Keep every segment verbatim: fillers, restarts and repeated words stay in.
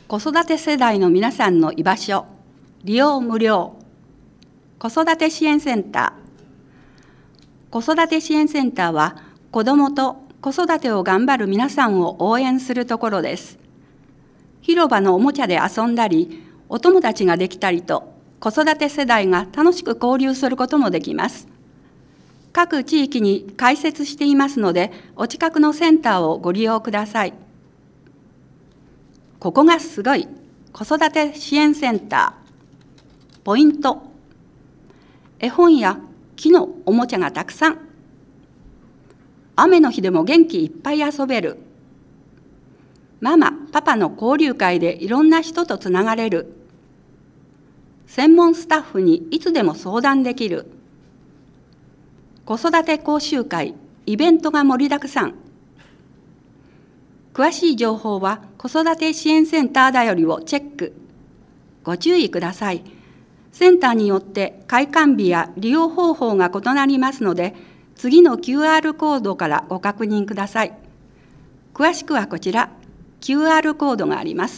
子育て世代の皆さんの居場所、利用無料、子育て支援センター。子育て支援センターは、子どもと子育てを頑張る皆さんを応援するところです。広場のおもちゃで遊んだり、お友達ができたりと、子育て世代が楽しく交流することもできます。各地域に開設していますので、お近くのセンターをご利用ください。ここがすごい子育て支援センター。ポイント。絵本や木のおもちゃがたくさん。雨の日でも元気いっぱい遊べる。ママ、パパの交流会でいろんな人とつながれる。専門スタッフにいつでも相談できる。子育て講習会、イベントが盛りだくさん。詳しい情報は子育て支援センターだよりをチェック。ご注意ください。センターによって開館日や利用方法が異なりますので、次の キューアール コードからご確認ください。詳しくはこちら、キューアール コードがあります。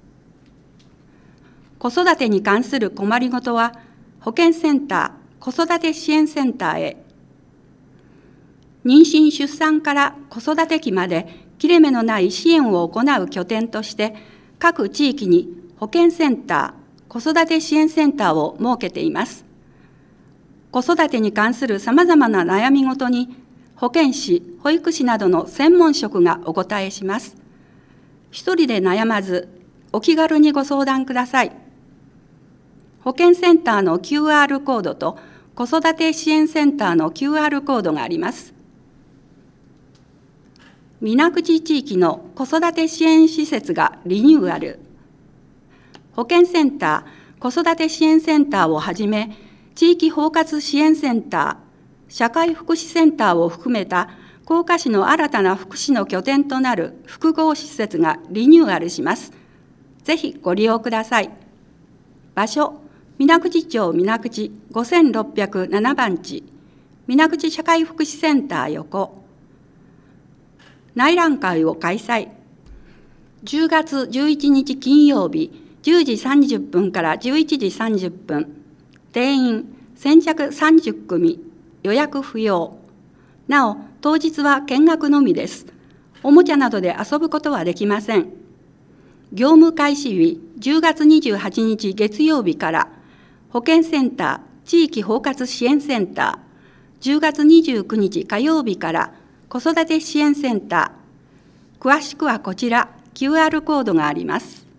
子育てに関する困りごとは、保健センター、子育て支援センターへ。妊娠・出産から子育て期まで切れ目のない支援を行う拠点として、各地域に保健センター、子育て支援センターを設けています。子育てに関するさまざまな悩みごとに、保健師、保育士などの専門職がお答えします。一人で悩まず、お気軽にご相談ください。保健センターの キューアール コードと子育て支援センターの キューアール コードがあります。水口地域の子育て支援施設がリニューアル。保健センター、子育て支援センターをはじめ、地域包括支援センター、社会福祉センターを含めた甲賀市の新たな福祉の拠点となる複合施設がリニューアルします。ぜひご利用ください。場所、水口町水口ごせんろっぴゃくななばん地、水口社会福祉センター横。内覧会を開催。じゅうがつじゅういちにち金曜日、じゅうじさんじゅっぷんからじゅういちじさんじゅっぷん。定員先着さんじゅっくみ、予約不要。なお、当日は見学のみです。おもちゃなどで遊ぶことはできません。業務開始日、じゅうがつにじゅうはちにち月曜日から、保健センター、地域包括支援センター、じゅうがつにじゅうくにち火曜日から、子育て支援センター。詳しくはこちら、キューアール コードがあります。